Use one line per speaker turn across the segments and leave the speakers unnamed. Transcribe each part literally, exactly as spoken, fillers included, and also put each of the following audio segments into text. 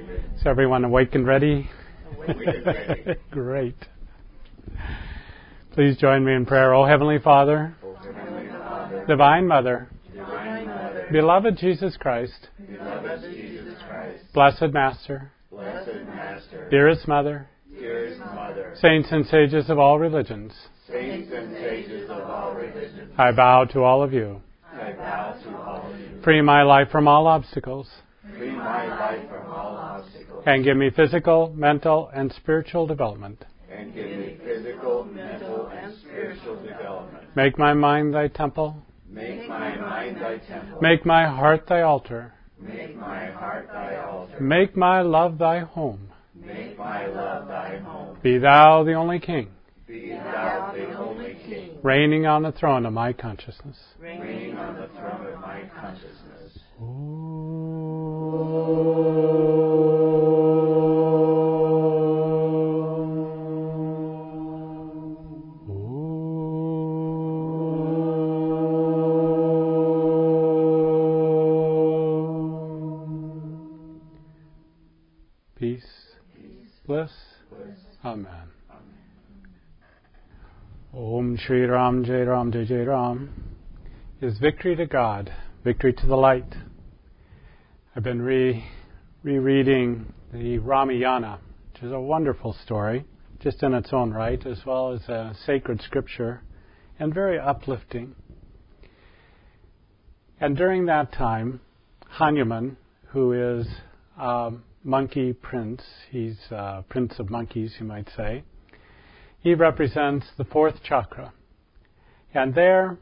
Is everyone awake and ready?
Awake and ready.
Great. Please join me in prayer. O Heavenly Father,
O Heavenly Father,
Divine Mother,
Divine Mother,
Beloved Jesus Christ,
beloved Jesus Christ,
Blessed Master,
Blessed Master,
Dearest Mother,
dearest Mother,
Saints and Sages of all religions,
saints and sages of all religions,
I bow to all of you.
I bow to all of you.
Free my life from all obstacles,
Free my life from all obstacles,
and give me physical, mental, and spiritual development.
and give me physical, mental, and spiritual development.
Make my mind thy temple.
Make my mind thy temple.
Make my heart thy altar.
Make my heart thy altar.
Make my love thy home.
Make my love thy home.
Be thou the only King,
Be thou the only King,
reigning on the throne of my consciousness.
reigning on the throne of my consciousness.
Peace, bliss, Amen. Om Shri Ram Jai Ram Jai Jai Ram is victory to God, victory to the light. I've been re rereading the Ramayana, which is a wonderful story, just in its own right, as well as a sacred scripture, and very uplifting. And during that time, Hanuman, who is a monkey prince, he's a prince of monkeys, you might say, he represents the fourth chakra. And there,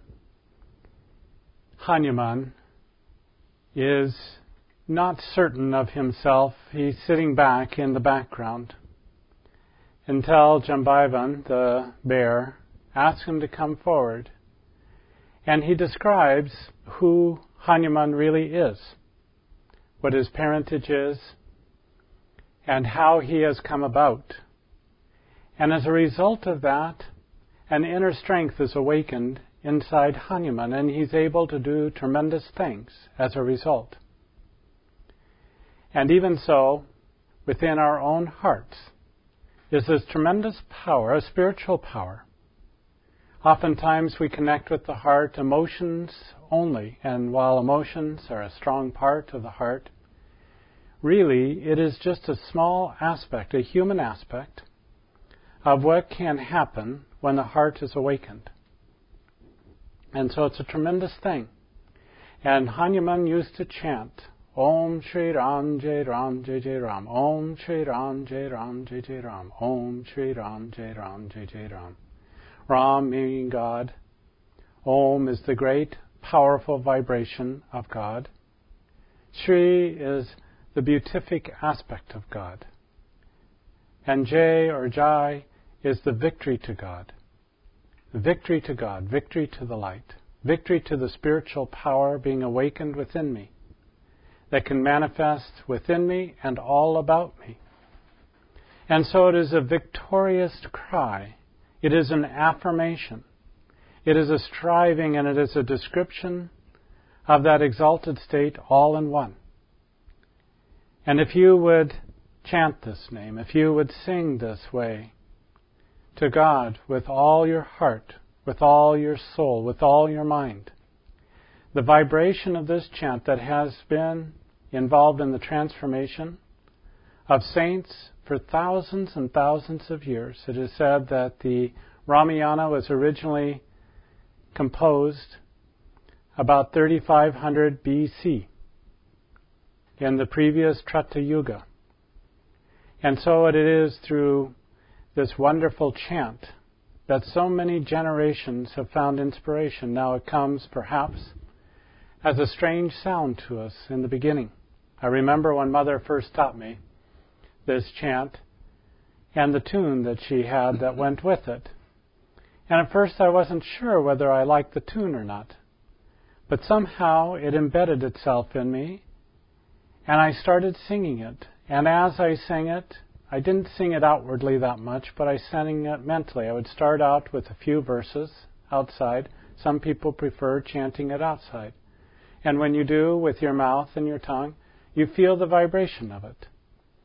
Hanuman is not certain of himself. He's sitting back in the background until Jambavan, the bear, asks him to come forward. And he describes who Hanuman really is, what his parentage is, and how he has come about. And as a result of that, an inner strength is awakened inside Hanuman, and he's able to do tremendous things as a result. And even so, within our own hearts is this tremendous power, a spiritual power. Oftentimes we connect with the heart emotions only, and while emotions are a strong part of the heart, really it is just a small aspect, a human aspect, of what can happen when the heart is awakened. And so it's a tremendous thing. And Hanuman used to chant, Om Shri Ram Jai Ram Jai Jai Ram, Om Shri Ram Jai Ram Jai Jai Ram, Om Shri Ram Jai Ram Jai Jai Ram. Ram meaning God. Om is the great, powerful vibration of God. Shri is the beatific aspect of God. And Jai or Jai is the victory to God. Victory to God, victory to the light, victory to the spiritual power being awakened within me that can manifest within me and all about me. And so it is a victorious cry. It is an affirmation. It is a striving, and it is a description of that exalted state all in one. And if you would chant this name, if you would sing this way to God with all your heart, with all your soul, with all your mind, the vibration of this chant that has been involved in the transformation of saints for thousands and thousands of years. It is said that the Ramayana was originally composed about thirty-five hundred B C in the previous Treta Yuga. And so it is through this wonderful chant that so many generations have found inspiration. Now it comes perhaps as a strange sound to us in the beginning. I remember when Mother first taught me this chant and the tune that she had that went with it. And at first I wasn't sure whether I liked the tune or not. But somehow it embedded itself in me, and I started singing it. And as I sang it, I didn't sing it outwardly that much, but I sang it mentally. I would start out with a few verses outside. Some people prefer chanting it outside. And when you do with your mouth and your tongue, you feel the vibration of it.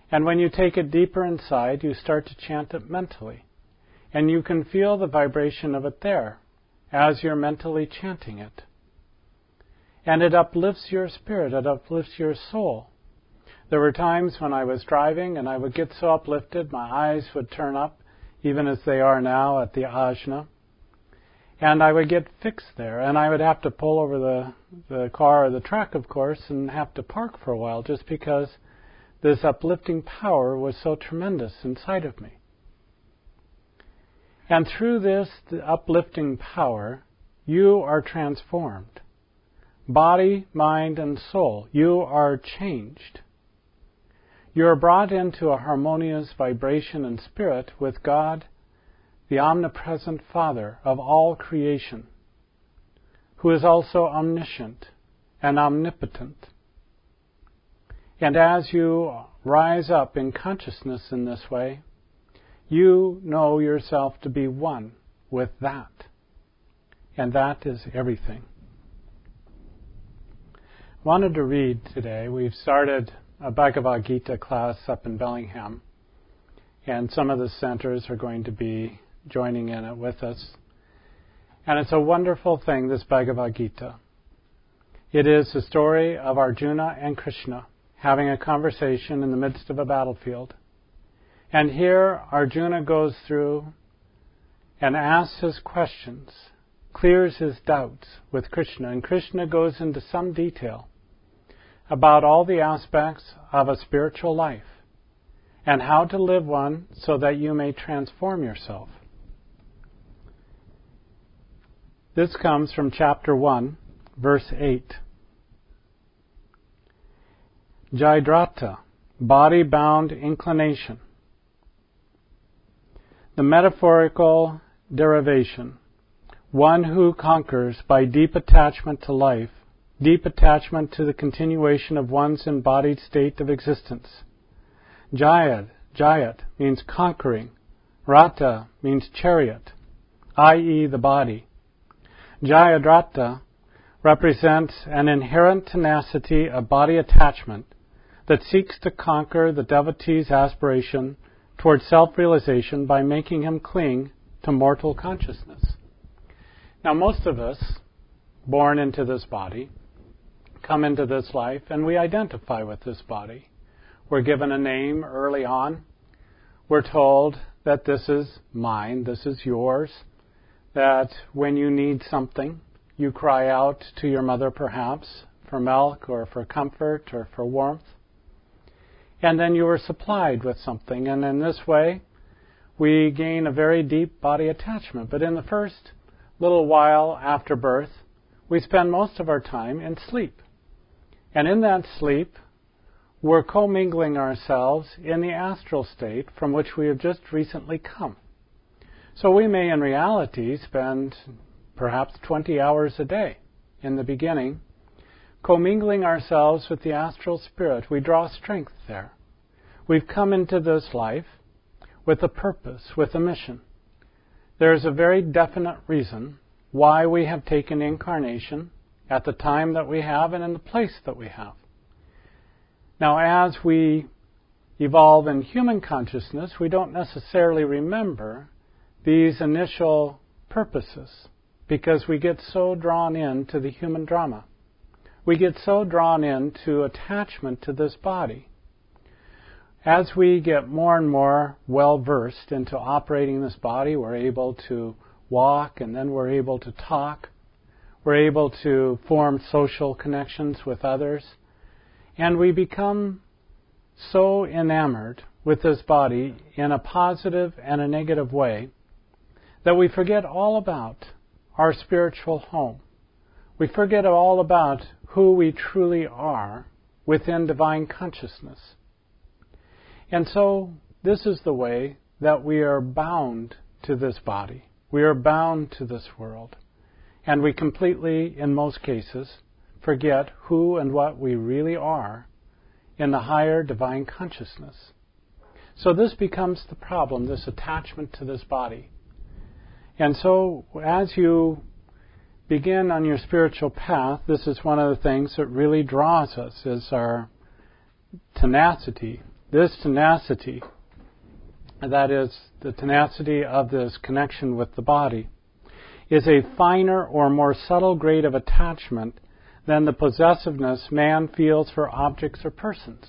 And when you take it deeper inside, you start to chant it mentally. And you can feel the vibration of it there as you're mentally chanting it. And it uplifts your spirit, it uplifts your soul. There were times when I was driving and I would get so uplifted, my eyes would turn up, even as they are now at the ajna. And I would get fixed there, and I would have to pull over the, the car or the truck, of course, and have to park for a while just because this uplifting power was so tremendous inside of me. And through this the uplifting power, you are transformed. Body, mind, and soul, you are changed. You are brought into a harmonious vibration and spirit with God, the omnipresent Father of all creation, who is also omniscient and omnipotent. And as you rise up in consciousness in this way, you know yourself to be one with that. And that is everything. I wanted to read today. We've started a Bhagavad Gita class up in Bellingham, and some of the centers are going to be joining in it with us. And it's a wonderful thing, this Bhagavad Gita. It is the story of Arjuna and Krishna having a conversation in the midst of a battlefield. And here Arjuna goes through and asks his questions, clears his doubts with Krishna, and Krishna goes into some detail about all the aspects of a spiritual life and how to live one so that you may transform yourself. This comes from chapter one, verse eight. Jayadratha, body-bound inclination. The metaphorical derivation, one who conquers by deep attachment to life, deep attachment to the continuation of one's embodied state of existence. Jayad, Jayat means conquering. Ratha means chariot, that is the body. Jayadratha represents an inherent tenacity of body attachment that seeks to conquer the devotee's aspiration towards self-realization by making him cling to mortal consciousness. Now, most of us, born into this body, come into this life and we identify with this body. We're given a name early on. We're told that this is mine, this is yours, that when you need something, you cry out to your mother perhaps for milk or for comfort or for warmth. And then you are supplied with something, and in this way we gain a very deep body attachment. But in the first little while after birth, we spend most of our time in sleep. And in that sleep, we're commingling ourselves in the astral state from which we have just recently come. So we may in reality spend perhaps twenty hours a day in the beginning commingling ourselves with the astral spirit. We draw strength there. We've come into this life with a purpose, with a mission. There's a very definite reason why we have taken incarnation at the time that we have and in the place that we have. Now, as we evolve in human consciousness, we don't necessarily remember these initial purposes because we get so drawn into the human drama. We get so drawn into attachment to this body. As we get more and more well-versed into operating this body, we're able to walk, and then we're able to talk. We're able to form social connections with others. And we become so enamored with this body in a positive and a negative way that we forget all about our spiritual home. We forget all about who we truly are within divine consciousness. And so this is the way that we are bound to this body. We are bound to this world. And we completely, in most cases, forget who and what we really are in the higher divine consciousness. So this becomes the problem, this attachment to this body. And so as you begin on your spiritual path, this is one of the things that really draws us, is our tenacity this tenacity, that is, the tenacity of this connection with the body, is a finer or more subtle grade of attachment than the possessiveness man feels for objects or persons.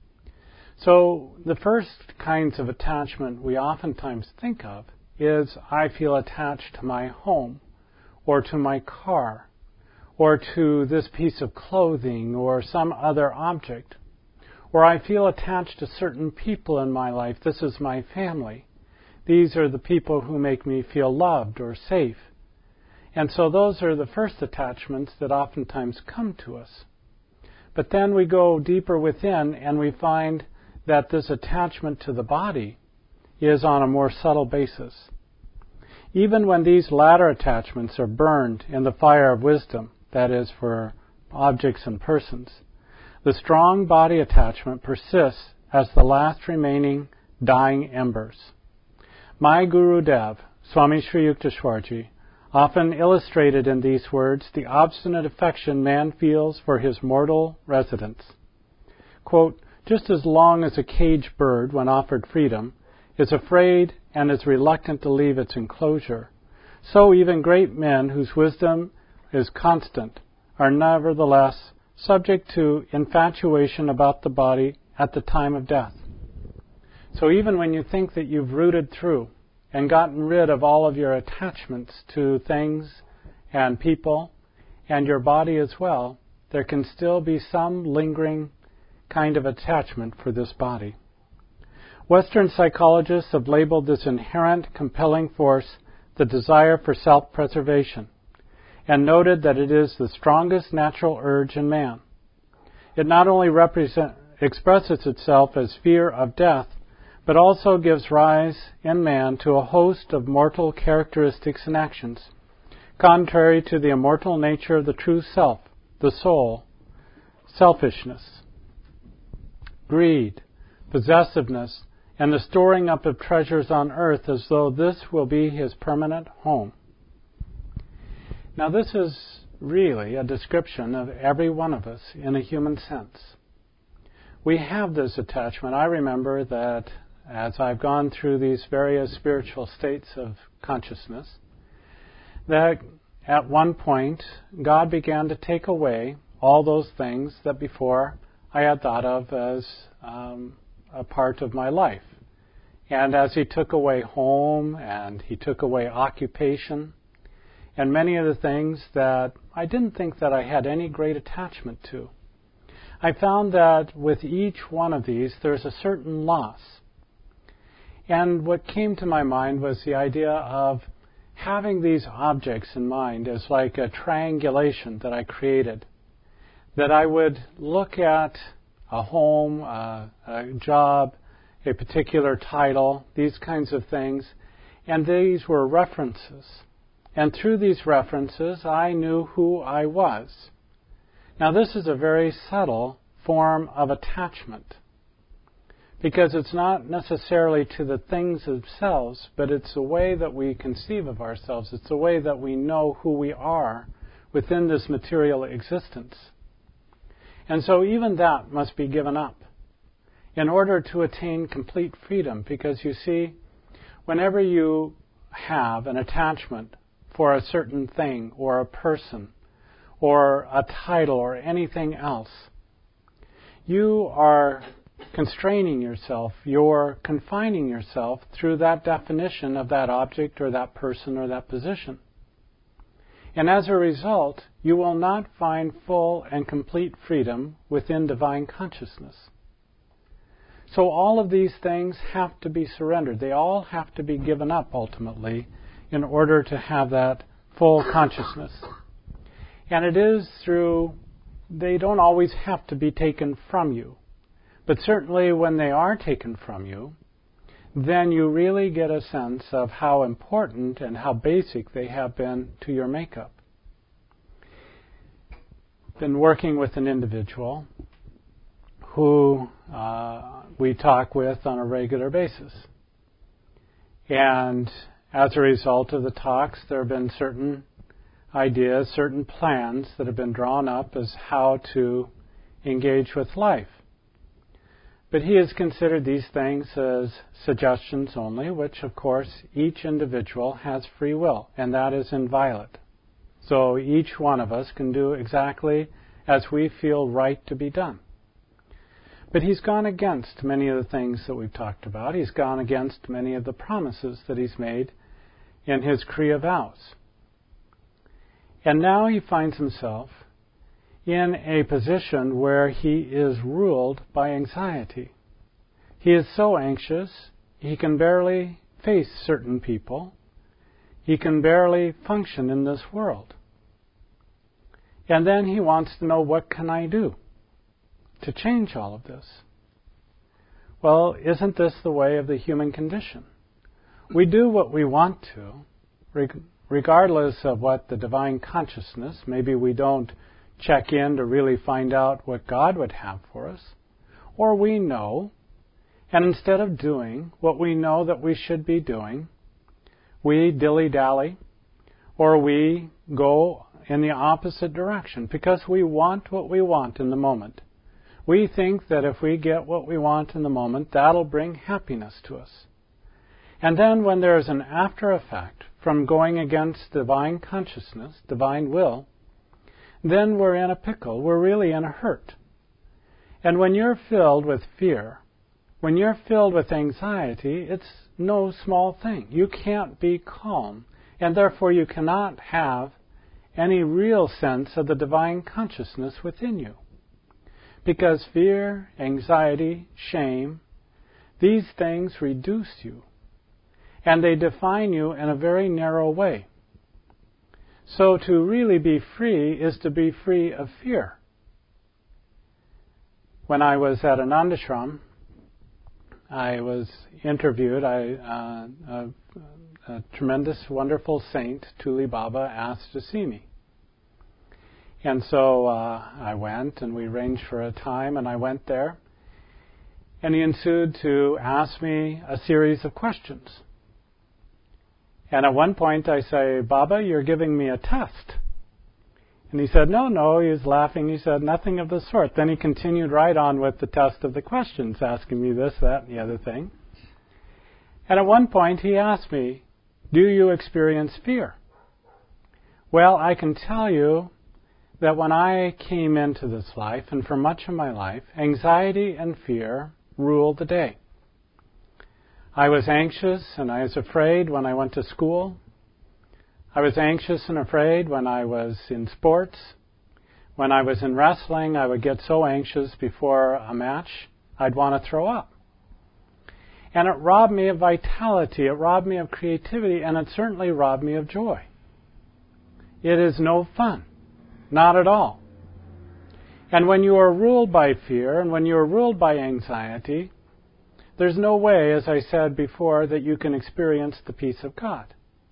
So the first kinds of attachment we oftentimes think of is I feel attached to my home, or to my car, or to this piece of clothing, or some other object. Or I feel attached to certain people in my life. This is my family. These are the people who make me feel loved or safe. And so those are the first attachments that oftentimes come to us. But then we go deeper within and we find that this attachment to the body is on a more subtle basis. Even when these latter attachments are burned in the fire of wisdom, that is, for objects and persons, the strong body attachment persists as the last remaining dying embers. My Guru Dev, Swami Sri Yukteswarji, often illustrated in these words the obstinate affection man feels for his mortal residence. Quote, just as long as a caged bird, when offered freedom, is afraid and is reluctant to leave its enclosure, so even great men whose wisdom is constant are nevertheless subject to infatuation about the body at the time of death. So even when you think that you've rooted through and gotten rid of all of your attachments to things and people and your body as well, there can still be some lingering kind of attachment for this body. Western psychologists have labeled this inherent compelling force the desire for self-preservation, and noted that it is the strongest natural urge in man. It not only represent, expresses itself as fear of death, but also gives rise in man to a host of mortal characteristics and actions, contrary to the immortal nature of the true self, the soul: selfishness, greed, possessiveness, and the storing up of treasures on earth as though this will be his permanent home. Now this is really a description of every one of us in a human sense. We have this attachment. I remember that as I've gone through these various spiritual states of consciousness, that at one point God began to take away all those things that before I had thought of as um, a part of my life. And as He took away home and He took away occupation and many of the things that I didn't think that I had any great attachment to, I found that with each one of these there's a certain loss. And what came to my mind was the idea of having these objects in mind as like a triangulation that I created. That I would look at a home, a, a job, a particular title, these kinds of things, and these were references. And through these references, I knew who I was. Now this is a very subtle form of attachment, because it's not necessarily to the things themselves, but it's the way that we conceive of ourselves. It's the way that we know who we are within this material existence. And so even that must be given up in order to attain complete freedom, because you see, whenever you have an attachment for a certain thing or a person or a title or anything else, you are constraining yourself, you're confining yourself through that definition of that object or that person or that position. And as a result, you will not find full and complete freedom within divine consciousness. So all of these things have to be surrendered. They all have to be given up ultimately in order to have that full consciousness. And it is through, they don't always have to be taken from you. But certainly when they are taken from you, then you really get a sense of how important and how basic they have been to your makeup. Been working with an individual who uh, we talk with on a regular basis. And as a result of the talks, there have been certain ideas, certain plans that have been drawn up as how to engage with life. But he has considered these things as suggestions only, which, of course, each individual has free will, and that is inviolate. So each one of us can do exactly as we feel right to be done. But he's gone against many of the things that we've talked about. He's gone against many of the promises that he's made in his Kriya vows. And now he finds himself in a position where he is ruled by anxiety. He is so anxious, he can barely face certain people. He can barely function in this world. And then he wants to know, what can I do to change all of this? Well, isn't this the way of the human condition? We do what we want to, regardless of what the divine consciousness, maybe we don't check in to really find out what God would have for us, or we know, and instead of doing what we know that we should be doing, we dilly-dally, or we go in the opposite direction because we want what we want in the moment. We think that if we get what we want in the moment, that'll bring happiness to us. And then when there is an after effect from going against divine consciousness, divine will, then we're in a pickle. We're really in a hurt. And when you're filled with fear, when you're filled with anxiety, it's no small thing. You can't be calm, and therefore you cannot have any real sense of the divine consciousness within you. Because fear, anxiety, shame, these things reduce you, and they define you in a very narrow way. So to really be free is to be free of fear. When I was at Anandashram, I was interviewed. I, uh, a, a tremendous, wonderful saint, Tuli Baba, asked to see me. And so uh, I went, and we arranged for a time, and I went there. And he ensued to ask me a series of questions. And at one point I say, Baba, you're giving me a test. And he said, no, no, he was laughing. He said, nothing of the sort. Then he continued right on with the test of the questions, asking me this, that, and the other thing. And at one point he asked me, do you experience fear? Well, I can tell you that when I came into this life, and for much of my life, anxiety and fear ruled the day. I was anxious and I was afraid when I went to school. I was anxious and afraid when I was in sports. When I was in wrestling, I would get so anxious before a match, I'd want to throw up. And it robbed me of vitality, it robbed me of creativity, and it certainly robbed me of joy. It is no fun. Not at all. And when you are ruled by fear, and when you are ruled by anxiety, there's no way, as I said before, that you can experience the peace of God.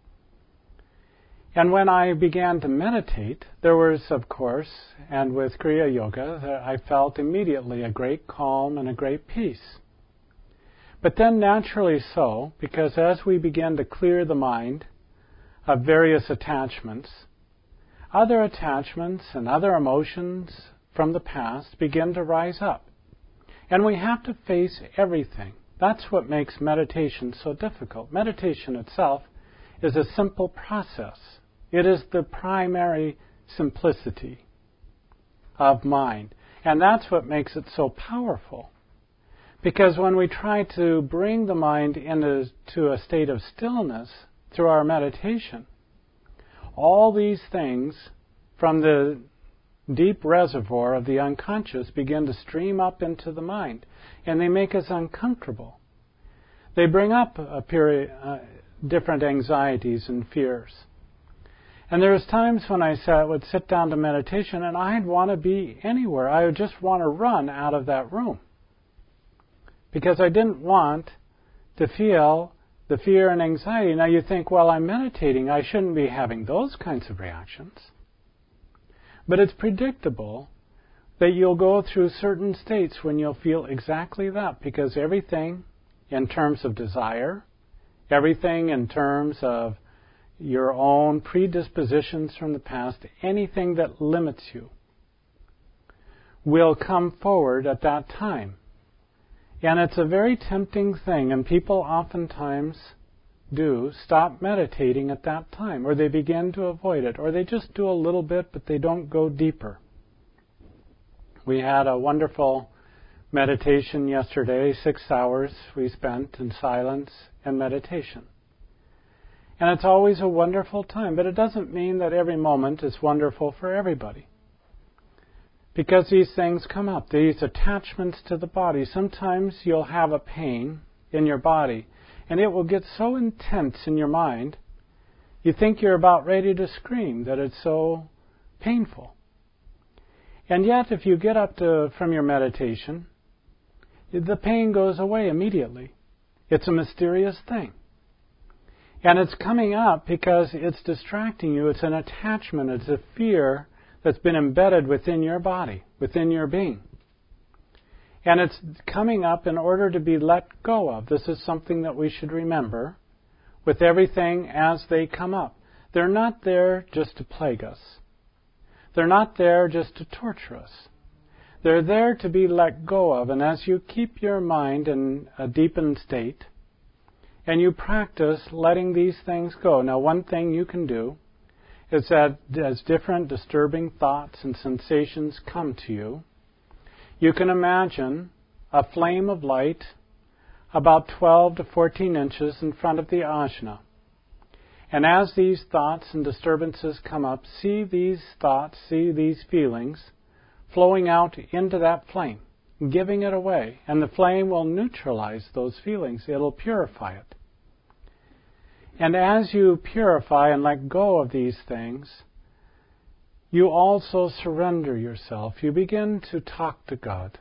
And when I began to meditate, there was, of course, and with Kriya Yoga, I felt immediately a great calm and a great peace. But then naturally so, because as we begin to clear the mind of various attachments, other attachments and other emotions from the past begin to rise up. And we have to face everything. That's what makes meditation so difficult. Meditation itself is a simple process. It is the primary simplicity of mind. And that's what makes it so powerful. Because when we try to bring the mind into a state of stillness through our meditation, all these things from the deep reservoir of the unconscious begin to stream up into the mind, and they make us uncomfortable. They bring up a period, uh, different anxieties and fears. And there was times when I sat, would sit down to meditation, and I'd want to be anywhere. I would just want to run out of that room. Because I didn't want to feel the fear and anxiety. Now you think, well, I'm meditating. I shouldn't be having those kinds of reactions. But it's predictable that you'll go through certain states when you'll feel exactly that, because everything in terms of desire, everything in terms of your own predispositions from the past, anything that limits you, will come forward at that time. And it's a very tempting thing, and people oftentimes do stop meditating at that time, or they begin to avoid it, or they just do a little bit, but they don't go deeper. We had a wonderful meditation yesterday, six hours we spent in silence and meditation. And it's always a wonderful time, but it doesn't mean that every moment is wonderful for everybody. Because these things come up, these attachments to the body. Sometimes you'll have a pain in your body, and it will get so intense in your mind, you think you're about ready to scream, that it's so painful. And yet, if you get up to, from your meditation, the pain goes away immediately. It's a mysterious thing. And it's coming up because it's distracting you. It's an attachment. It's a fear that's been embedded within your body, within your being. And it's coming up in order to be let go of. This is something that we should remember with everything as they come up. They're not there just to plague us. They're not there just to torture us. They're there to be let go of. And as you keep your mind in a deepened state, and you practice letting these things go. Now, one thing you can do is that as different disturbing thoughts and sensations come to you, you can imagine a flame of light about twelve to fourteen inches in front of the ajna. And as these thoughts and disturbances come up, see these thoughts, see these feelings flowing out into that flame, giving it away. And the flame will neutralize those feelings. It'll purify it. And as you purify and let go of these things, you also surrender yourself. You begin to talk to God.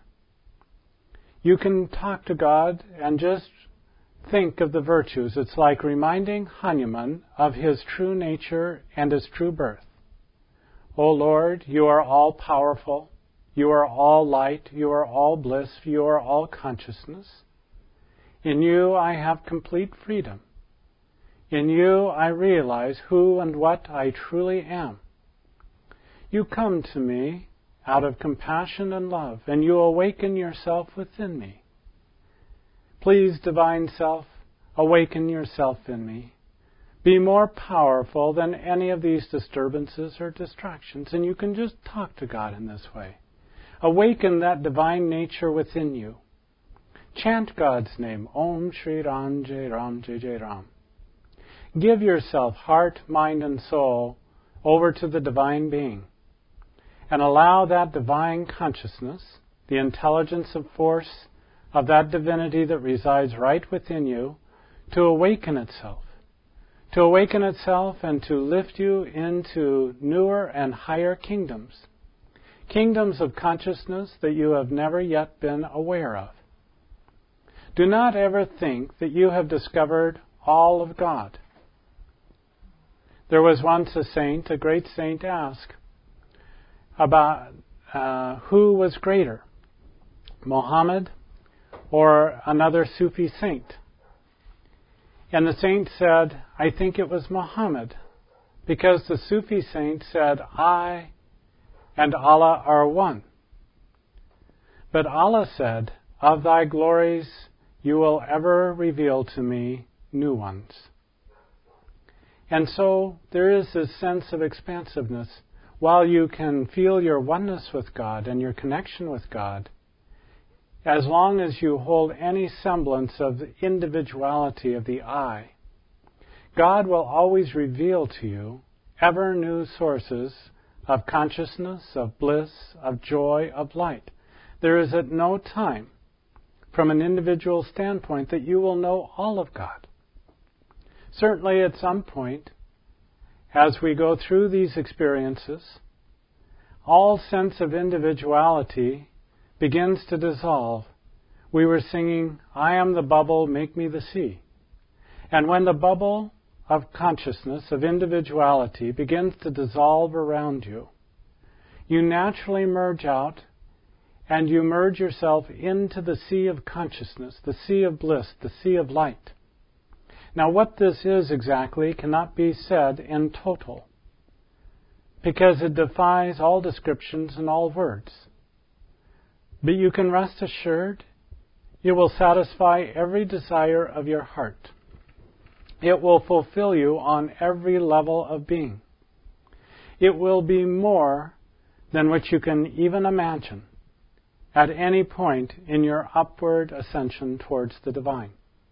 You can talk to God and just think of the virtues. It's like reminding Hanuman of his true nature and his true birth. O Lord, you are all powerful. You are all light. You are all bliss. You are all consciousness. In you I have complete freedom. In you I realize who and what I truly am. You come to me out of compassion and love, and you awaken yourself within me. Please, Divine Self, awaken yourself in me. Be more powerful than any of these disturbances or distractions, and you can just talk to God in this way. Awaken that divine nature within you. Chant God's name, Om Shri Ram Jai Ram Jai Jai Ram. Give yourself, heart, mind, and soul, over to the Divine Being. And allow that divine consciousness, the intelligence of force of that divinity that resides right within you, to awaken itself. To awaken itself and to lift you into newer and higher kingdoms. Kingdoms of consciousness that you have never yet been aware of. Do not ever think that you have discovered all of God. There was once a saint, a great saint, asked about uh, who was greater, Muhammad or another Sufi saint. And the saint said, I think it was Muhammad, because the Sufi saint said, I and Allah are one. But Allah said, of thy glories you will ever reveal to me new ones. And so there is this sense of expansiveness. While you can feel your oneness with God and your connection with God, as long as you hold any semblance of the individuality of the I, God will always reveal to you ever new sources of consciousness, of bliss, of joy, of light. There is at no time, from an individual standpoint, that you will know all of God. Certainly at some point, as we go through these experiences, all sense of individuality begins to dissolve. We were singing, I am the bubble, make me the sea. And when the bubble of consciousness, of individuality, begins to dissolve around you, you naturally merge out and you merge yourself into the sea of consciousness, the sea of bliss, the sea of light. Now, what this is exactly cannot be said in total, because it defies all descriptions and all words. But you can rest assured It will satisfy every desire of your heart. It will fulfill you on every level of being. It will be more than what you can even imagine at any point in your upward ascension towards the divine.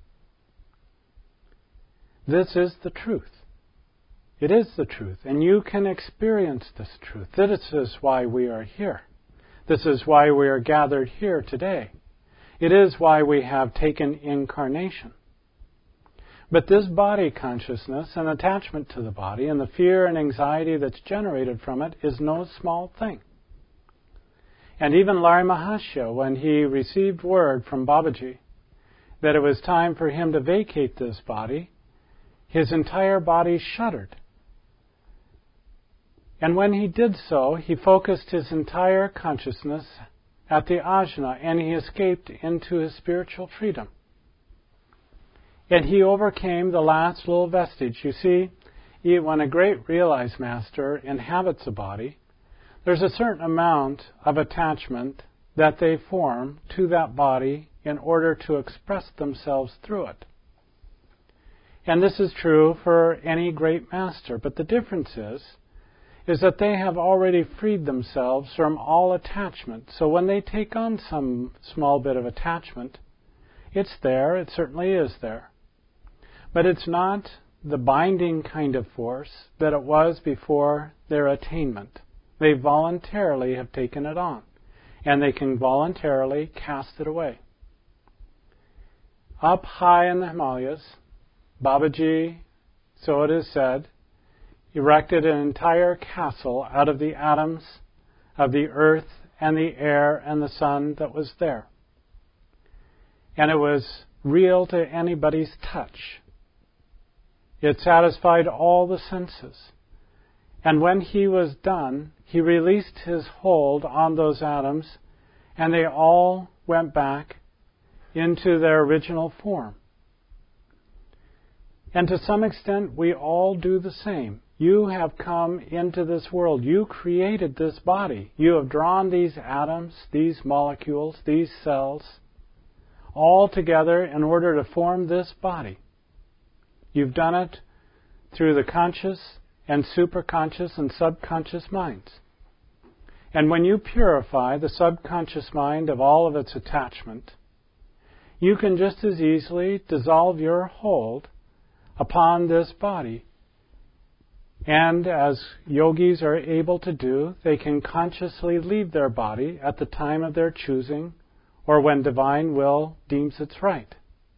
This is the truth. It is the truth, and you can experience this truth. This is why we are here. This is why we are gathered here today. It is why we have taken incarnation. But this body consciousness and attachment to the body and the fear and anxiety that's generated from it is no small thing. And even Lahiri Mahasaya, when he received word from Babaji that it was time for him to vacate this body, his entire body shuddered. And when he did so, he focused his entire consciousness at the ajna, and he escaped into his spiritual freedom. And he overcame the last little vestige. You see, when a great realized master inhabits a body, there's a certain amount of attachment that they form to that body in order to express themselves through it. And this is true for any great master. But the difference is, is that they have already freed themselves from all attachment. So when they take on some small bit of attachment, it's there, it certainly is there. But it's not the binding kind of force that it was before their attainment. They voluntarily have taken it on, and they can voluntarily cast it away. Up high in the Himalayas, Babaji, so it is said, erected an entire castle out of the atoms of the earth and the air and the sun that was there. And it was real to anybody's touch. It satisfied all the senses. And when he was done, he released his hold on those atoms, and they all went back into their original form. And to some extent, we all do the same. You have come into this world. You created this body. You have drawn these atoms, these molecules, these cells, all together in order to form this body. You've done it through the conscious and superconscious and subconscious minds. And when you purify the subconscious mind of all of its attachment, you can just as easily dissolve your hold upon this body. And as yogis are able to do, they can consciously leave their body at the time of their choosing or when divine will deems it's right.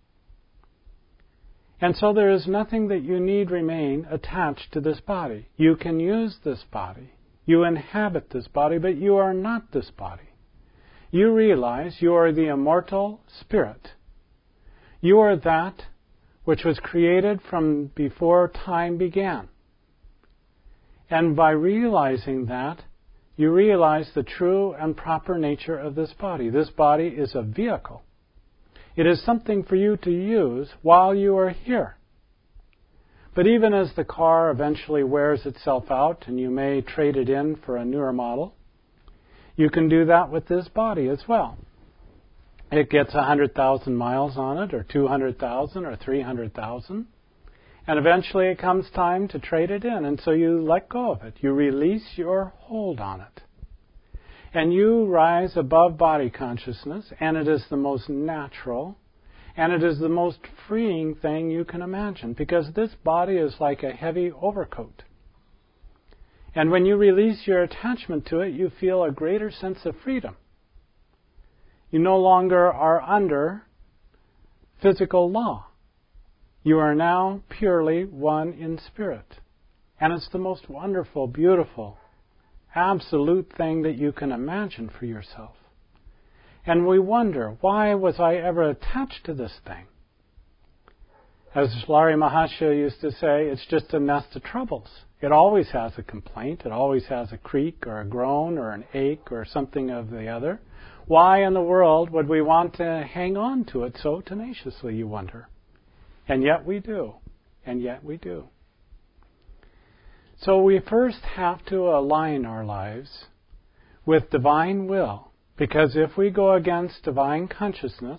And so there is nothing that you need remain attached to this body. You can use this body. You inhabit this body, but you are not this body. You realize you are the immortal spirit. You are that which was created from before time began. And by realizing that, you realize the true and proper nature of this body. This body is a vehicle. It is something for you to use while you are here. But even as the car eventually wears itself out and you may trade it in for a newer model, you can do that with this body as well. It gets one hundred thousand miles on it, or two hundred thousand, or three hundred thousand. And eventually it comes time to trade it in, and so you let go of it. You release your hold on it. And you rise above body consciousness, and it is the most natural, and it is the most freeing thing you can imagine, because this body is like a heavy overcoat. And when you release your attachment to it, you feel a greater sense of freedom. You no longer are under physical law. You are now purely one in spirit. And it's the most wonderful, beautiful, absolute thing that you can imagine for yourself. And we wonder, why was I ever attached to this thing? As Lahiri Mahasaya used to say, it's just a nest of troubles. It always has a complaint. It always has a creak or a groan or an ache or something of the other. Why in the world would we want to hang on to it so tenaciously, you wonder? And yet we do. And yet we do. So we first have to align our lives with divine will, because if we go against divine consciousness,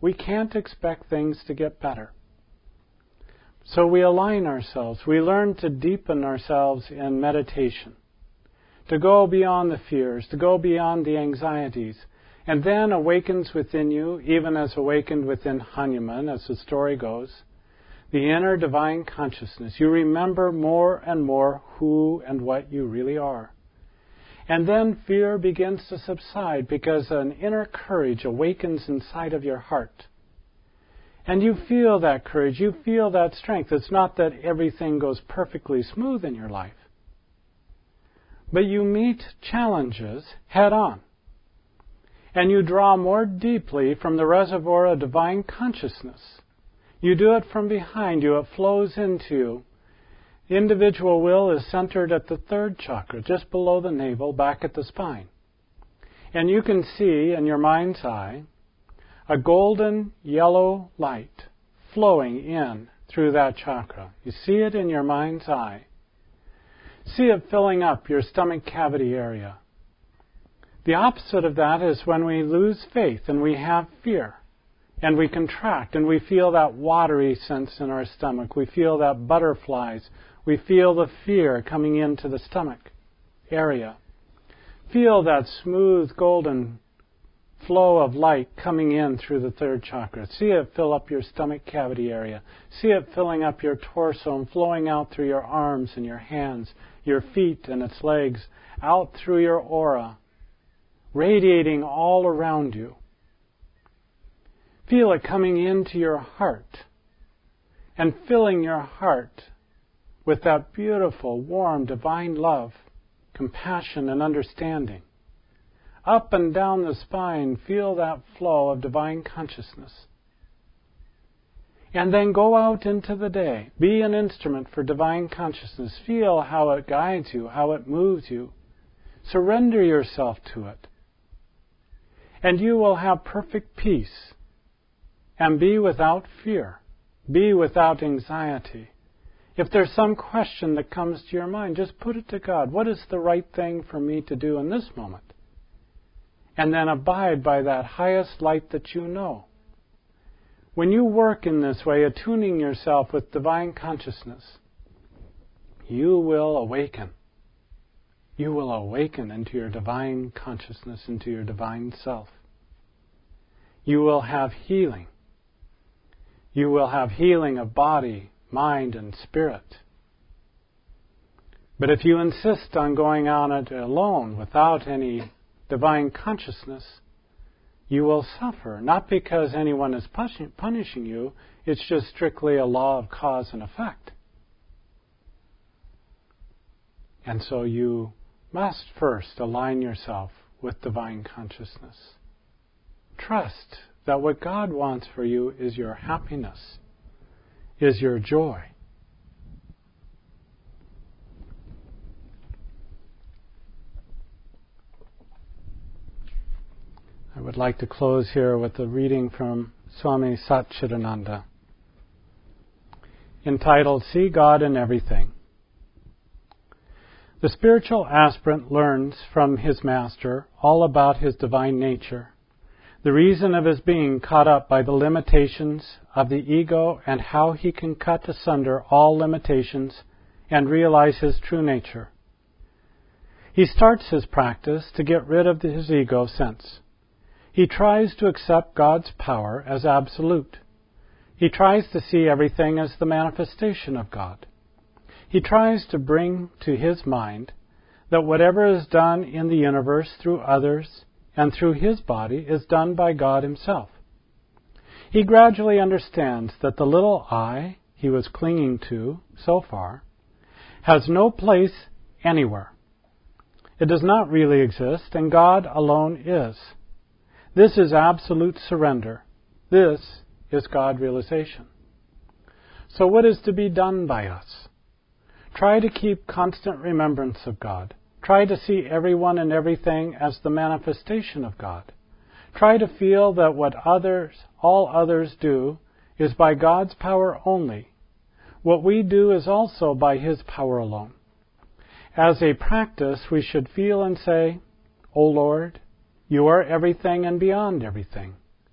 we can't expect things to get better. So we align ourselves. We learn to deepen ourselves in meditation, to go beyond the fears, to go beyond the anxieties. And then awakens within you, even as awakened within Hanuman, as the story goes, the inner divine consciousness. You remember more and more who and what you really are. And then fear begins to subside because an inner courage awakens inside of your heart. And you feel that courage, you feel that strength. It's not that everything goes perfectly smooth in your life. But you meet challenges head on. And you draw more deeply from the reservoir of divine consciousness. You do it from behind you. It flows into you. The individual will is centered at the third chakra, just below the navel, back at the spine. And you can see in your mind's eye a golden yellow light flowing in through that chakra. You see it in your mind's eye. See it filling up your stomach cavity area. The opposite of that is when we lose faith and we have fear and we contract and we feel that watery sense in our stomach. We feel that butterflies. We feel the fear coming into the stomach area. Feel that smooth golden flow of light coming in through the third chakra. See it fill up your stomach cavity area. See it filling up your torso and flowing out through your arms and your hands, your feet and its legs, out through your aura, radiating all around you. Feel it coming into your heart and filling your heart with that beautiful, warm, divine love, compassion, and understanding. Up and down the spine, feel that flow of divine consciousness. And then go out into the day. Be an instrument for divine consciousness. Feel how it guides you, how it moves you. Surrender yourself to it. And you will have perfect peace and be without fear, be without anxiety. If there's some question that comes to your mind, just put it to God. What is the right thing for me to do in this moment? And then abide by that highest light that you know. When you work in this way, attuning yourself with divine consciousness, you will awaken. You will awaken into your divine consciousness, into your divine self. You will have healing. You will have healing of body, mind, and spirit. But if you insist on going on it alone without any divine consciousness, you will suffer. Not because anyone is punishing you, it's just strictly a law of cause and effect. And so you must first align yourself with divine consciousness. Trust that what God wants for you is your happiness, is your joy. I would like to close here with a reading from Swami Satchidananda, entitled, See God in Everything. The spiritual aspirant learns from his master all about his divine nature, the reason of his being caught up by the limitations of the ego, and how he can cut asunder all limitations and realize his true nature. He starts his practice to get rid of his ego sense. He tries to accept God's power as absolute. He tries to see everything as the manifestation of God. He tries to bring to his mind that whatever is done in the universe through others and through his body is done by God himself. He gradually understands that the little I he was clinging to so far has no place anywhere. It does not really exist, and God alone is. This is absolute surrender. This is God realization. So what is to be done by us? Try to keep constant remembrance of God. Try to see everyone and everything as the manifestation of God. Try to feel that what others, all others do is by God's power only. What we do is also by His power alone. As a practice, we should feel and say, O Lord, You are everything and beyond everything.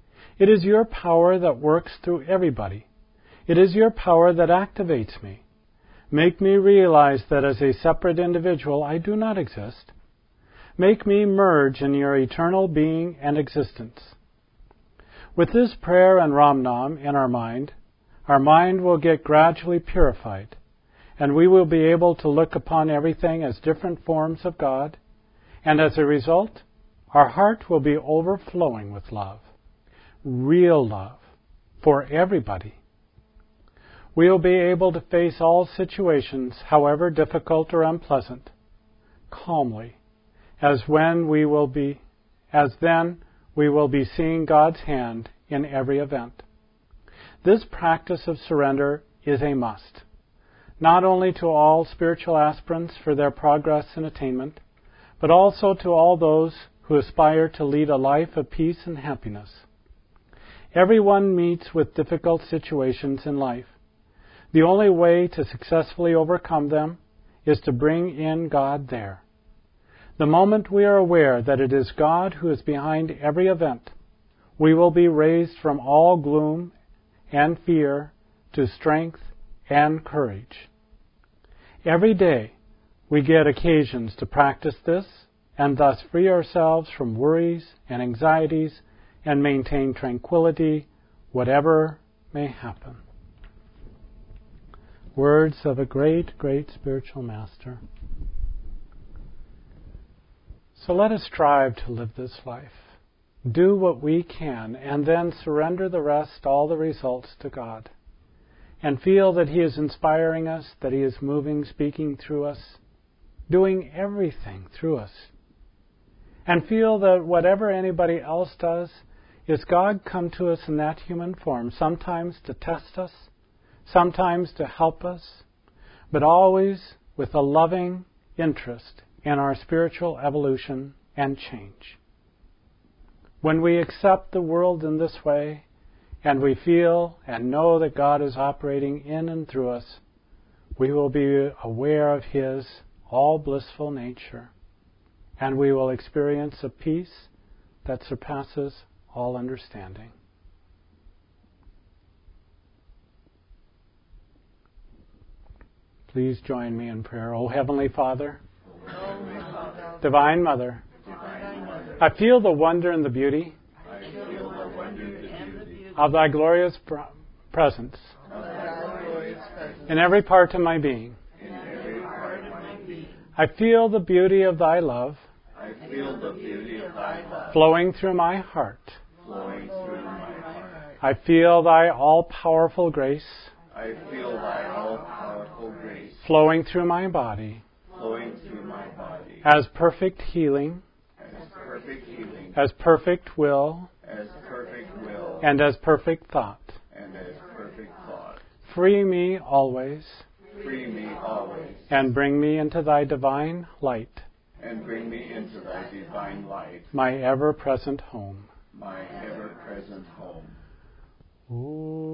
It is your power that works through everybody. It is your power that activates me. Make me realize that as a separate individual I do not exist. Make me merge in your eternal being and existence. With this prayer and Ram Nam in our mind, our mind will get gradually purified, and we will be able to look upon everything as different forms of God, and as a result, our heart will be overflowing with love, real love, for everybody. We will be able to face all situations, however difficult or unpleasant, calmly, as when we will be, as then we will be seeing God's hand in every event. This practice of surrender is a must, not only to all spiritual aspirants for their progress and attainment, but also to all those who aspire to lead a life of peace and happiness. Everyone meets with difficult situations in life. The only way to successfully overcome them is to bring in God there. The moment we are aware that it is God who is behind every event, we will be raised from all gloom and fear to strength and courage. Every day we get occasions to practice this and thus free ourselves from worries and anxieties and maintain tranquility, whatever may happen. Words of a great, great spiritual master. So let us strive to live this life. Do what we can, and then surrender the rest, all the results, to God. And feel that He is inspiring us, that He is moving, speaking through us, doing everything through us. And feel that whatever anybody else does, is God come to us in that human form, sometimes to test us, sometimes to help us, but always with a loving interest in our spiritual evolution and change. When we accept the world in this way, and we feel and know that God is operating in and through us, we will be aware of His all blissful nature, and we will experience a peace that surpasses all understanding. Please join me in prayer. O Heavenly Father,
Holy Father,
Divine Mother,
Divine Mother,
I feel the wonder and the beauty
I feel the wonder and the beauty
of Thy glorious pr- presence
of Thy glorious presence
in every part of my being.
in every part of my being.
I feel the beauty of Thy love
I feel the beauty of Thy love
flowing through my heart.
flowing through my heart.
I feel Thy all-powerful grace
I feel Thy all-powerful grace
flowing through my body
flowing through my body
as perfect healing,
as perfect healing,
as perfect will,
as perfect will,
and as perfect thought.
and as perfect thought.
Free me always,
Free me always,
and bring me into Thy divine light,
and bring me into Thy divine light,
my ever-present home.
my ever-present home.
Ooh.